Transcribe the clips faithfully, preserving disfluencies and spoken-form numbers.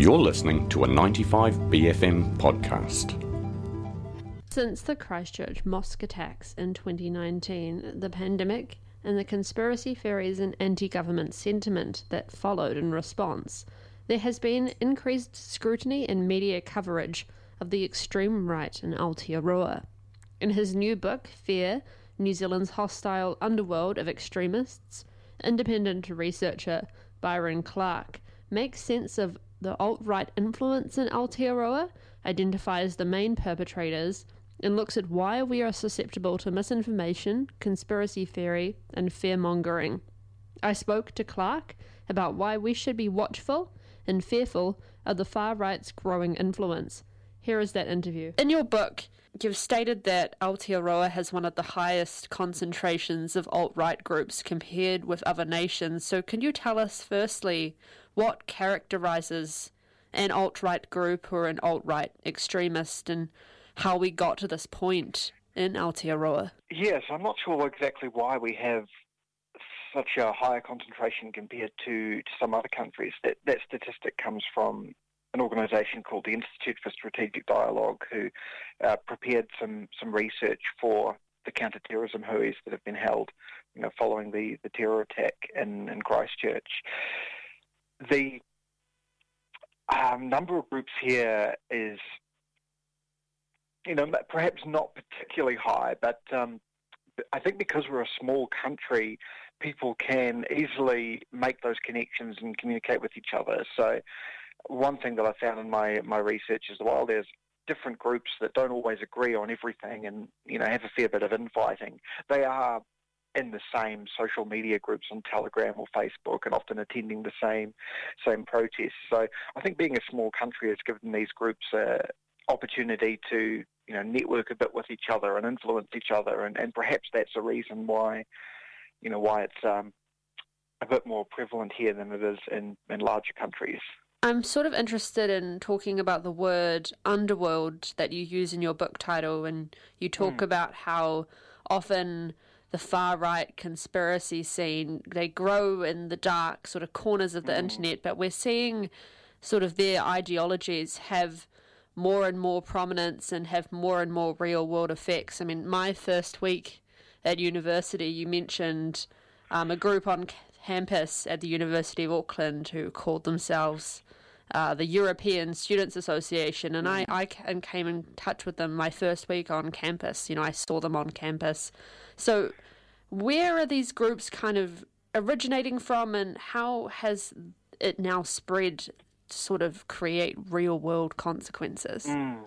You're listening to a ninety-five B F M podcast. Since the Christchurch mosque attacks in twenty nineteen, the pandemic, and the conspiracy theories and anti-government sentiment that followed in response, there has been increased scrutiny and media coverage of the extreme right in Aotearoa. In his new book, Fear, New Zealand's Hostile Underworld of Extremists, independent researcher Byron Clark makes sense of the alt-right influence in Aotearoa, identifies the main perpetrators, and looks at why we are susceptible to misinformation, conspiracy theory, and fear-mongering. I spoke to Clark about why we should be watchful and fearful of the far-right's growing influence. Here is that interview. In your book, you've stated that Aotearoa has one of the highest concentrations of alt-right groups compared with other nations. So can you tell us, firstly, what characterises an alt-right group or an alt-right extremist, and how we got to this point in Aotearoa? Yes, I'm not sure exactly why we have such a higher concentration compared to, to some other countries. That, that statistic comes from an organisation called the Institute for Strategic Dialogue, who uh, prepared some, some research for the counter-terrorism hui's that have been held, you know, following the, the terror attack in, in Christchurch. The um, number of groups here is, you know, perhaps not particularly high, but um, I think because we're a small country, people can easily make those connections and communicate with each other. So one thing that I found in my, my research is while there's different groups that don't always agree on everything and, you know, have a fair bit of infighting, they are in the same social media groups on Telegram or Facebook and often attending the same same protests. So I think being a small country has given these groups an opportunity to, you know, network a bit with each other and influence each other, and, and perhaps that's a reason why, you know, why it's um, a bit more prevalent here than it is in, in larger countries. I'm sort of interested in talking about the word underworld that you use in your book title, and you talk mm. about how often the far-right conspiracy scene, they grow in the dark sort of corners of the mm. internet, but we're seeing sort of their ideologies have more and more prominence and have more and more real-world effects. I mean, my first week at university, you mentioned um, a group on campus at the University of Auckland who called themselves uh, the European Students Association, and I, I came in touch with them my first week on campus. You know, I saw them on campus. So where are these groups kind of originating from, and how has it now spread to sort of create real-world consequences? Mm.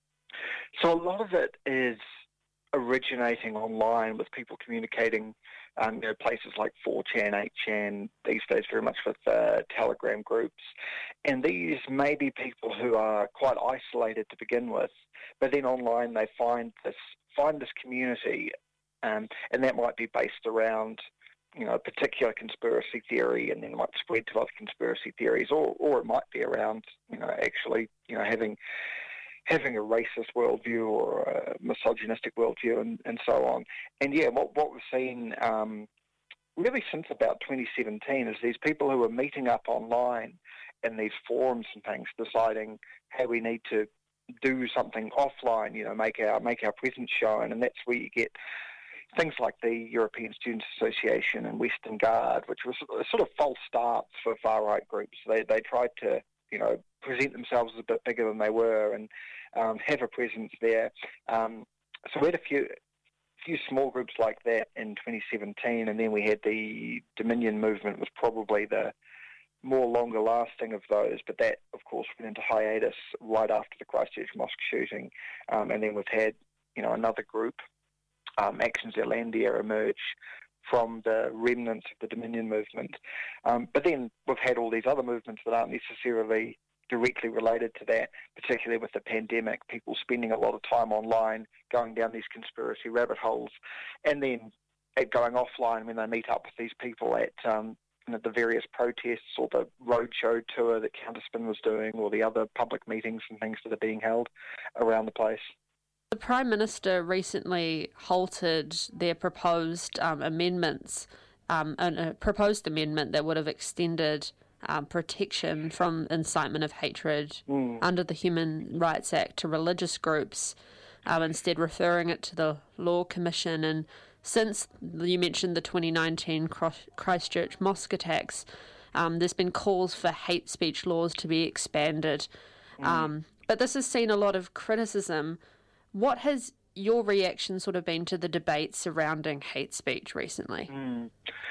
So a lot of it is originating online with people communicating, um, you know, places like four chan, eight chan, these days very much with uh, Telegram groups. And these may be people who are quite isolated to begin with, but then online they find this find this community, um, and that might be based around, you know, a particular conspiracy theory, and then it might spread to other conspiracy theories, or, or it might be around, you know, actually, you know, having having a racist worldview or a misogynistic worldview, and, and so on. And yeah, what what we've seen um, really since about twenty seventeen is these people who are meeting up online in these forums and things, deciding, hey, we need to do something offline, you know, make our make our presence shown, and that's where you get things like the European Students Association and Western Guard, which was sort of false starts for far-right groups. They they tried to, you know, present themselves as a bit bigger than they were and um, have a presence there. Um, so we had a few few small groups like that in twenty seventeen, and then we had the Dominion movement was probably the more longer lasting of those, but that, of course, went into hiatus right after the Christchurch mosque shooting. Um, and then we've had, you know, another group, Um, Action Zealandia, emerge from the remnants of the Dominion movement. Um, but then we've had all these other movements that aren't necessarily directly related to that, particularly with the pandemic, people spending a lot of time online, going down these conspiracy rabbit holes, and then at going offline when they meet up with these people at um, you know, the various protests or the roadshow tour that Counterspin was doing, or the other public meetings and things that are being held around the place. The Prime Minister recently halted their proposed um, amendments, um, a, a proposed amendment that would have extended um, protection from incitement of hatred Mm. under the Human Rights Act to religious groups, um, instead referring it to the Law Commission. And since you mentioned the twenty nineteen Christchurch mosque attacks, um, there's been calls for hate speech laws to be expanded. Mm. Um, but this has seen a lot of criticism. What has your reaction sort of been to the debate surrounding hate speech recently? Mm.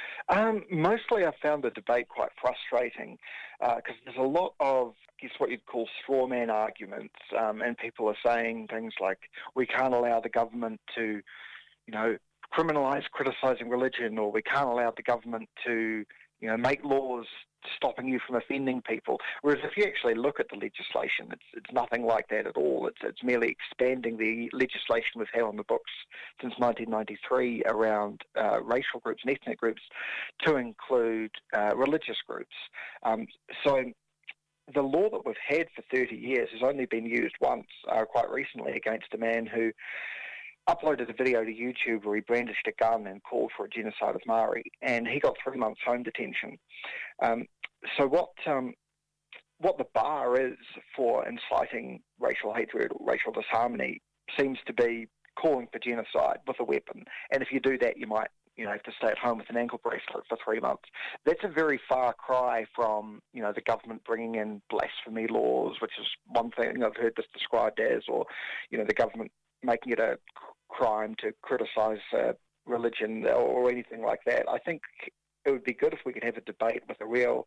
Um, mostly I found the debate quite frustrating because uh, there's a lot of, I guess, what you'd call straw man arguments, um, and people are saying things like, we can't allow the government to, you know, criminalise criticising religion, or we can't allow the government to, you know, make laws stopping you from offending people. Whereas if you actually look at the legislation, it's it's nothing like that at all. It's it's merely expanding the legislation we've had on the books since nineteen ninety-three around uh, racial groups and ethnic groups to include uh, religious groups. Um, so the law that we've had for thirty years has only been used once, uh, quite recently, against a man who uploaded a video to YouTube where he brandished a gun and called for a genocide of Māori, and he got three months home detention. Um, so what um, what the bar is for inciting racial hatred or racial disharmony seems to be calling for genocide with a weapon, and if you do that, you might you know have to stay at home with an ankle bracelet for three months. That's a very far cry from you know the government bringing in blasphemy laws, which is one thing I've heard this described as, or you know the government making it a crime to criticise uh, religion or anything like that. I think it would be good if we could have a debate with a real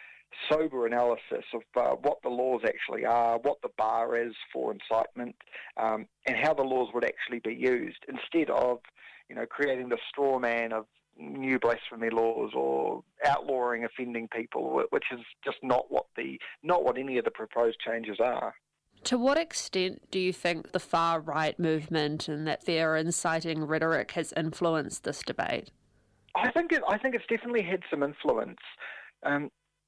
sober analysis of uh, what the laws actually are, what the bar is for incitement, um, and how the laws would actually be used, instead of you know creating the straw man of new blasphemy laws or outlawing offending people, which is just not what the not what any of the proposed changes are. To what extent do you think the far-right movement and that their inciting rhetoric has influenced this debate? I think it, I think it's definitely had some influence. Um,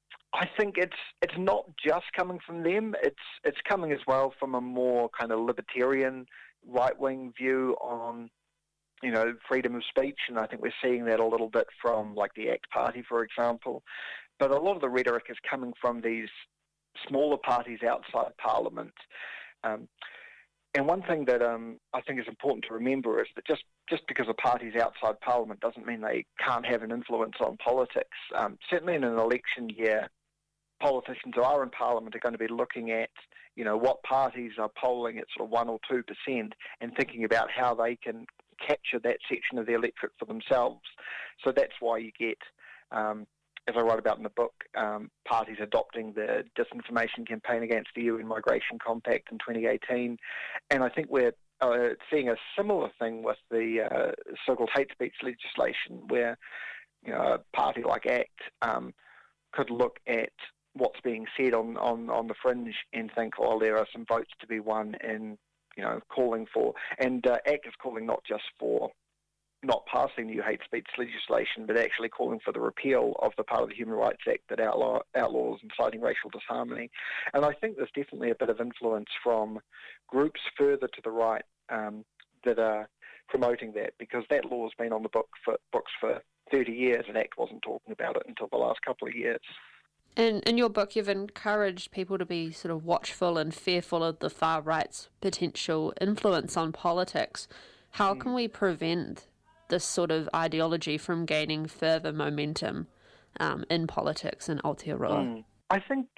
I think it's it's not just coming from them. It's it's coming as well from a more kind of libertarian, right-wing view on, you know, freedom of speech, and I think we're seeing that a little bit from like the ACT Party, for example. But a lot of the rhetoric is coming from these smaller parties outside Parliament. Um, and one thing that um, I think is important to remember is that just, just because a party's outside Parliament doesn't mean they can't have an influence on politics. Um, certainly in an election year, politicians who are in Parliament are going to be looking at, you know, what parties are polling at sort of one or two percent and thinking about how they can capture that section of the electorate for themselves. So that's why you get um, as I write about in the book, um, parties adopting the disinformation campaign against the U N Migration Compact in twenty eighteen. And I think we're uh, seeing a similar thing with the uh, so-called hate speech legislation, where you know, a party like ACT um, could look at what's being said on, on, on the fringe and think, oh, there are some votes to be won in, you know, calling for, and uh, ACT is calling not just for not passing new hate speech legislation, but actually calling for the repeal of the part of the Human Rights Act that outlaw, outlaws inciting racial disharmony. And I think there's definitely a bit of influence from groups further to the right um, that are promoting that, because that law has been on the book for, books for thirty years, and ACT wasn't talking about it until the last couple of years. In, in your book, you've encouraged people to be sort of watchful and fearful of the far right's potential influence on politics. How can we prevent this sort of ideology from gaining further momentum um, in politics in Aotearoa? Mm. I think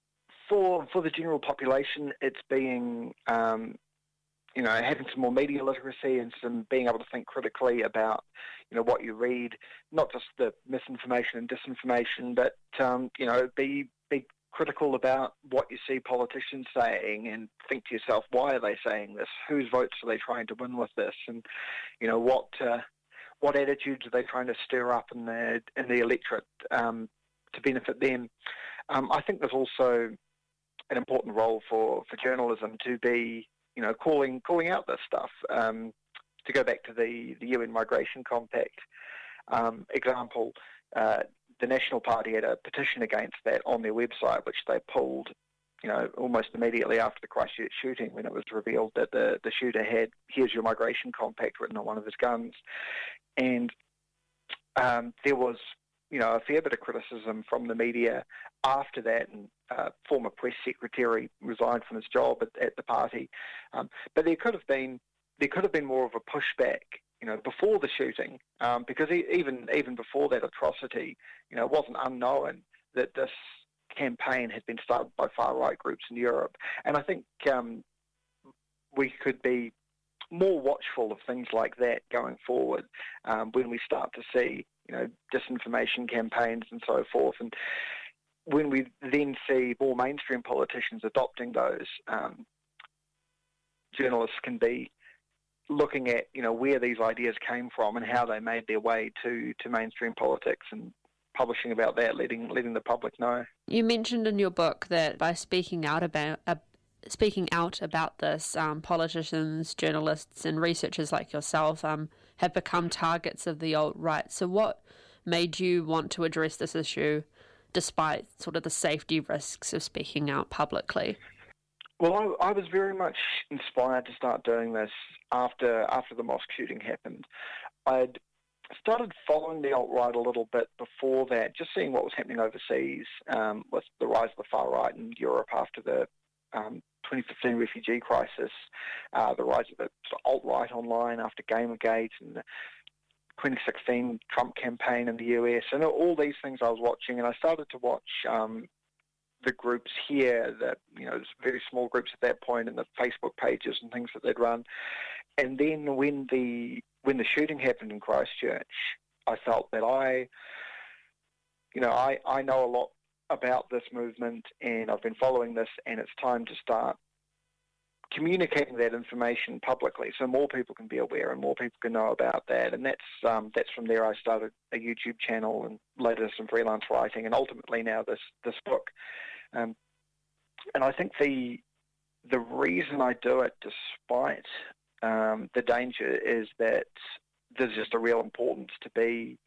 for for the general population, it's being, um, you know, having some more media literacy and some being able to think critically about, you know, what you read, not just the misinformation and disinformation, but, um, you know, be be critical about what you see politicians saying and think to yourself, why are they saying this? Whose votes are they trying to win with this? And, you know, what... Uh, What attitudes are they trying to stir up in the in the electorate um, to benefit them? Um, I think there's also an important role for, for journalism to be, you know, calling calling out this stuff. Um, to go back to the, the U N Migration Compact um, example, uh, the National Party had a petition against that on their website, which they pulled, you know, almost immediately after the Christchurch shooting, when it was revealed that the, the shooter had "Here's your migration compact" written on one of his guns. And um, there was, you know, a fair bit of criticism from the media after that, and uh, former press secretary resigned from his job at, at the party. Um, but there could have been there could have been more of a pushback, you know, before the shooting, um, because he, even even before that atrocity, you know, it wasn't unknown that this campaign had been started by far-right groups in Europe. And I think um, we could be more watchful of things like that going forward um, when we start to see, you know, disinformation campaigns and so forth. And when we then see more mainstream politicians adopting those, um, journalists can be looking at, you know, where these ideas came from and how they made their way to, to mainstream politics and publishing about that, letting letting the public know. You mentioned in your book that by speaking out about uh, speaking out about this, um, politicians, journalists, and researchers like yourself um, have become targets of the alt-right. So, what made you want to address this issue, despite sort of the safety risks of speaking out publicly? Well, I, I was very much inspired to start doing this after after the mosque shooting happened. I'd started following the alt-right a little bit before that, just seeing what was happening overseas um, with the rise of the far-right in Europe after the um, twenty fifteen refugee crisis, uh, the rise of the sort of alt-right online after Gamergate, and the twenty sixteen Trump campaign in the U S, and all these things I was watching, and I started to watch um, the groups here, that, you know, very small groups at that point, and the Facebook pages and things that they'd run. And then when the when the shooting happened in Christchurch, I felt that I, you know, I, I know a lot about this movement, and I've been following this, and it's time to start communicating that information publicly so more people can be aware and more people can know about that. And that's um, that's from there I started a YouTube channel and later some freelance writing, and ultimately now this this book. Um, and I think the the reason I do it, despite um, the danger, is that there's just a real importance to be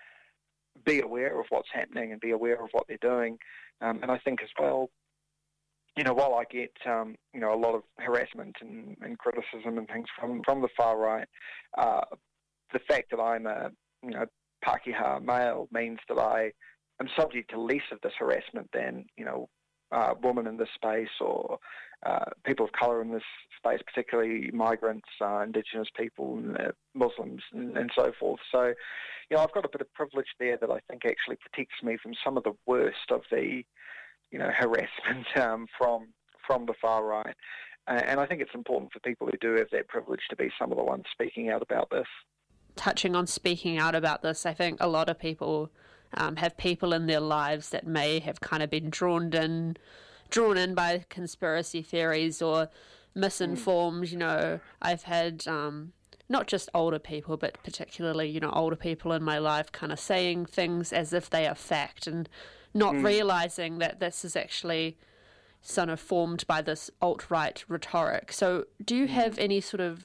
be aware of what's happening and be aware of what they're doing. Um, and I think as well, you know, while I get, um, you know, a lot of harassment and, and criticism and things from, from the far right, uh, the fact that I'm a, you know, Pākehā male means that I am subject to less of this harassment than, you know, uh, women in this space or uh, people of colour in this space, particularly migrants, uh, Indigenous people, and, uh, Muslims, and, and so forth. So, you know, I've got a bit of privilege there that I think actually protects me from some of the worst of the, you know, harassment um, from from the far right. Uh, and I think it's important for people who do have that privilege to be some of the ones speaking out about this. Touching on speaking out about this, I think a lot of people um, have people in their lives that may have kind of been drawn in, drawn in by conspiracy theories or misinformed. Mm. You know, I've had um, not just older people, but particularly, you know, older people in my life kind of saying things as if they are fact and not mm. realising that this is actually sort of formed by this alt-right rhetoric. So do you have any sort of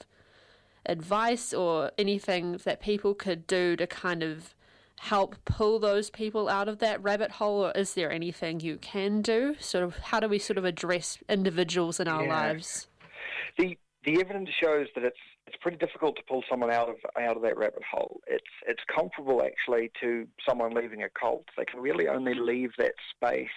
advice or anything that people could do to kind of help pull those people out of that rabbit hole, or is there anything you can do? Sort of, how do we sort of address individuals in our yeah. lives? The the evidence shows that it's it's pretty difficult to pull someone out of out of that rabbit hole. It's it's comparable actually to someone leaving a cult. They can really only leave that space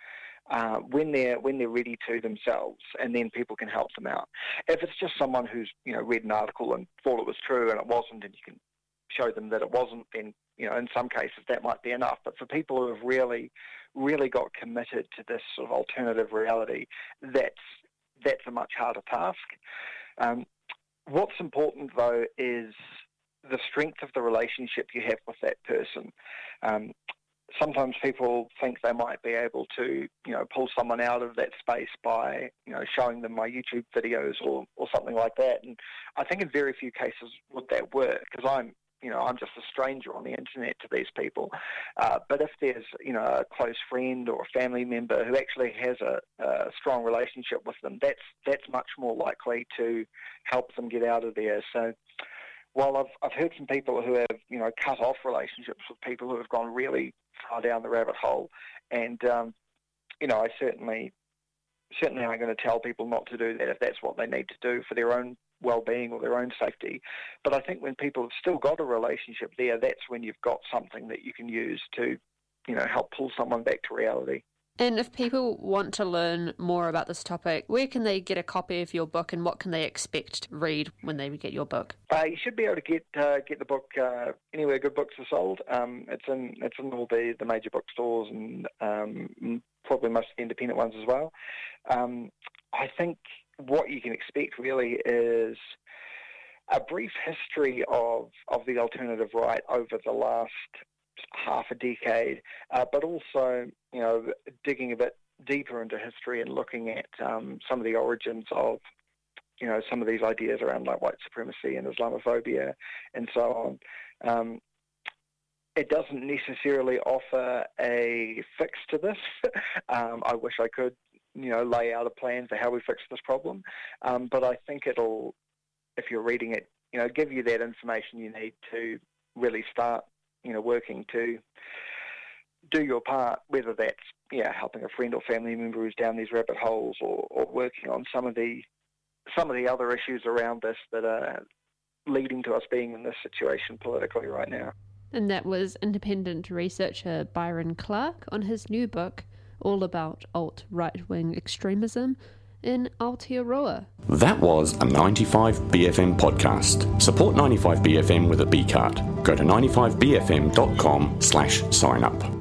uh, when they're when they're ready to themselves, and then people can help them out. If it's just someone who's, you know, read an article and thought it was true and it wasn't, and you can show them that it wasn't, then, you know, in some cases that might be enough. But for people who have really, really got committed to this sort of alternative reality, that's that's a much harder task. Um, what's important, though, is the strength of the relationship you have with that person. Um, sometimes people think they might be able to, you know, pull someone out of that space by, you know, showing them my YouTube videos or, or something like that. And I think in very few cases would that work, because I'm, you know, I'm just a stranger on the internet to these people. Uh, but if there's, you know, a close friend or a family member who actually has a, a strong relationship with them, that's that's much more likely to help them get out of there. So while I've I've heard from people who have, you know, cut off relationships with people who have gone really far down the rabbit hole, and um, you know, I certainly certainly aren't going to tell people not to do that if that's what they need to do for their own well-being or their own safety. But I think when people have still got a relationship there, that's when you've got something that you can use to, you know, help pull someone back to reality. And if people want to learn more about this topic, where can they get a copy of your book and what can they expect to read when they get your book? Uh, you should be able to get uh, get the book uh, anywhere good books are sold. Um, it's in it's in all the, the major bookstores and um, probably most of the independent ones as well. Um, I think what you can expect really is a brief history of, of the alternative right over the last half a decade, uh, but also, you know, digging a bit deeper into history and looking at um, some of the origins of, you know, some of these ideas around like white supremacy and Islamophobia and so on. Um, it doesn't necessarily offer a fix to this. um, I wish I could, you know, lay out a plan for how we fix this problem, um, but I think it'll, if you're reading it, you know, give you that information you need to really start, you know, working to do your part, whether that's, yeah, helping a friend or family member who's down these rabbit holes, or, or working on some of the some of the other issues around this that are leading to us being in this situation politically right now. And that was independent researcher Byron Clark on his new book, all about alt-right-wing extremism in Aotearoa. That was a ninety-five B F M podcast. Support ninety-five B F M with a B card. Go to ninety-five B F M dot com slash sign up.